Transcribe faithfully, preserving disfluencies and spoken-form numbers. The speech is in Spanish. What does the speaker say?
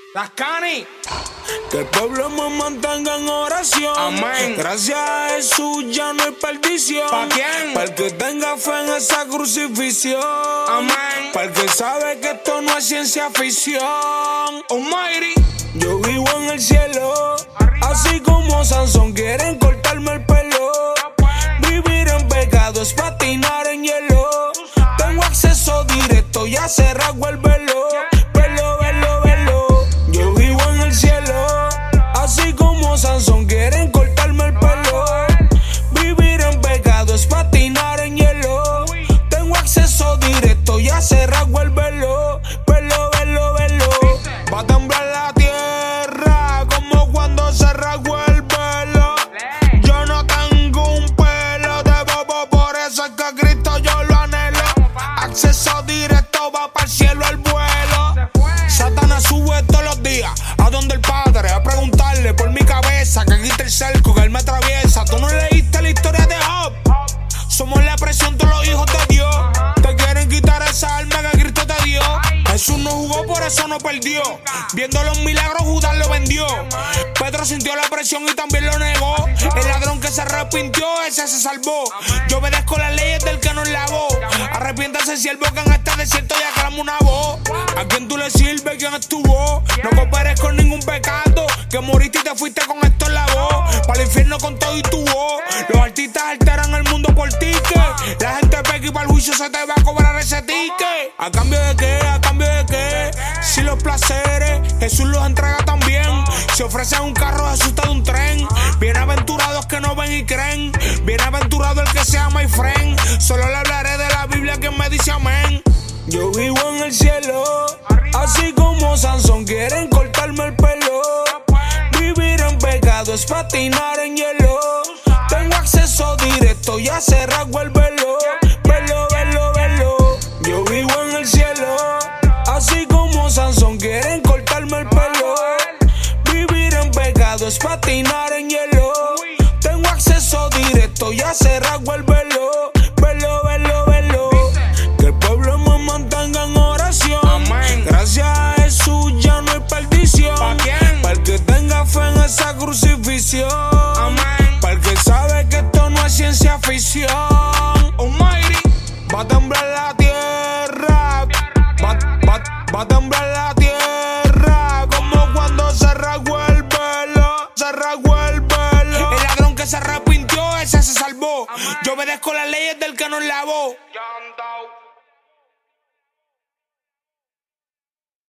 Las Cani. Que el pueblo me mantenga en oración. Amén. Gracias a Jesús ya no hay perdición. ¿Pa' quién? Para el que tenga fe en esa crucifixión. Amén. Para el que sabe que esto no es ciencia ficción. Almighty. Yo vivo en el cielo. Así como Sansón quieren cortarme el pelo. Vivir en pecado es patinar en hielo. Tengo acceso directo, ya se rasgó el velo. Velo, velo, velo. Yo vivo en el cielo. Así como Sansón quieren cortarme el pelo. Vivir en pecado es patinar en hielo. Tengo acceso directo, ya se rasgó el velo. Velo, velo, velo. Va a temblar la tierra como cuando se rasgó el velo. Yo no tengo un pelo de bobo, por eso es que Cristo yo lo anhelo. Acceso directo, va para el cielo el vuelo. Satanás sube todos los días a donde el Padre a preguntarle por mi cabeza, que quite el cerco que él me atraviesa. Tú no leíste la historia de Job. Somos la presión de los hijos de Dios. Te quieren quitar esa alma que Cristo te dio. Jesús no jugó, por eso no perdió. Viendo los milagros, Judas lo vendió. Pedro sintió la presión y también lo negó. El ladrón que se arrepintió, ese se salvó. Yo obedezco las leyes del que nos lavó. Arrepiéntase, siervo, que en este desierto ya aclama una voz. ¿A quién tú le sirves? ¿Quién es tu voz? No cooperes con ningún pecado, que moriste y te fuiste con esto en la voz. Para el infierno con todo y tu voz. Los artistas alteran el mundo por ti, que la gente pega y para el juicio se te va a cobrar ese ticket. ¿A cambio de qué? ¿A cambio de qué? Si los placeres Jesús los entrega también. Si ofrecen un carro, Jesús te da un tren. Bienaventurados que no ven y creen. Bienaventurado el que sea my friend. Solo le hablaré de la Biblia quien me dice amén. Yo vivo en el cielo. Así como Sansón quieren cortarme el pelo. Vivir en pecado es patinar en hielo. Tengo acceso directo, ya se rasgó el velo. Velo, velo, velo. Yo vivo en el cielo. Así como Sansón quieren cortarme el pelo. Vivir en pecado es patinar en hielo. Tengo acceso directo, ya se rasgó el velo. Velo, velo, velo. Que el pueblo me mantenga en oración. Amén. Gracias a Jesús ya no hay perdición. ¿Pa' quién? Para el que tenga fe en esa crucifixión. Amén. Para el que sabe que esto no es ciencia ficción. Almighty. Va a temblar la tierra. Va, va, va a temblar la tierra como cuando se rasgó el velo. Se rasgó el velo. El ladrón que se arrepintió, ese se salvó. Yo obedezco las leyes del que nos lavó.